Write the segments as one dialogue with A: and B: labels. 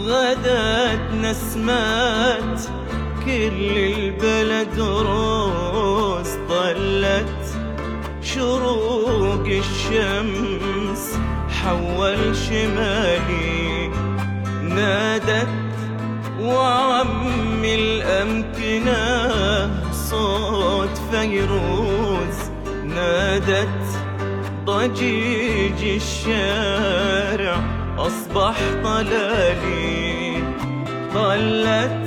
A: غدت نسمات كل البلد روز، طلت شروق الشمس حول شمالي، نادت وعم الأمكنة صوت فيروز، نادت ضجيج الشارع أصبح طلالي، طلت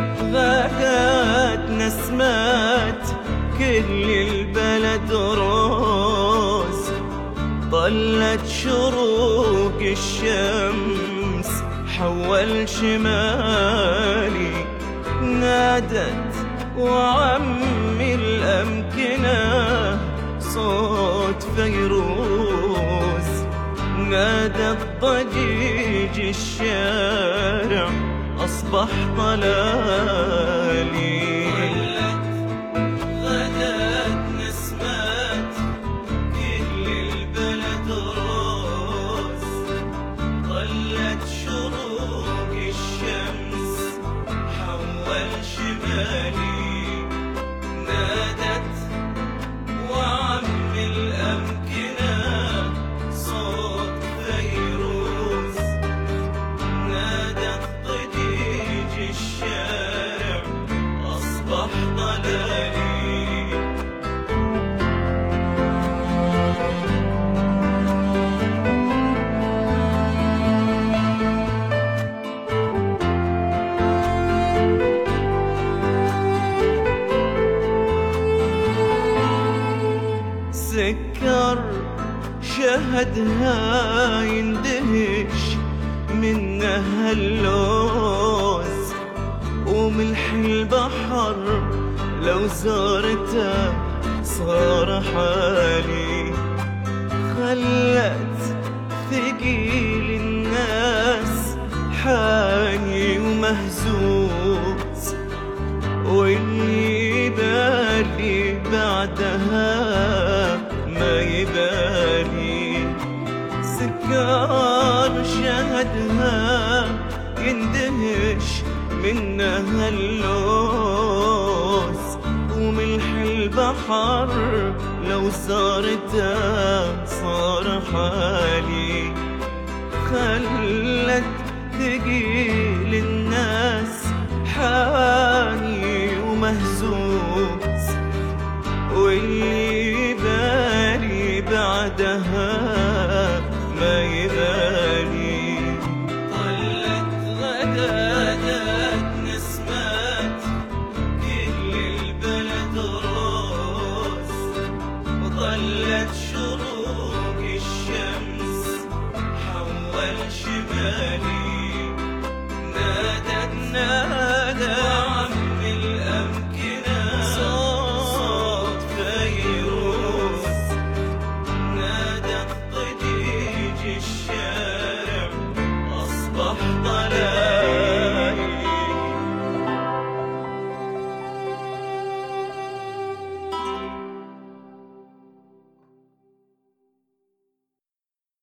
A: غدت نسمات كل البلد روز، طلت شروق الشمس حول شمالي، نادت وعم الأمكنة صوت فيروز، نادت ضجيج الشارع أصبح طلالي. غدت نسمات كل البلد روز، طلت شروق الشمس حول شمالي، نادت وعم الأمكنة صوت فيروز، نادت ضجيج الشارع أصبح طلالي. سكر شهدها يندهش منها اللوز، وملح البحر لو زارته صار حالي، خلت ثقيل الناس حاني ومهزوز، واللي بالي بعدها ما يبالي. سكر شهدها يندهش منها اللوز، وملح البحر لو زارته صار حالي، خلت ثقيل الناس حاني ومهزوز، واللي بالي بعدها ما يبالي. طلت غدت نسمات كل البلد روز، وطلت شروق الشمس حول شمالي، نادت وعم الأمكنة صوت فيروز، نادت ضجيج الشارع أصبح طلال.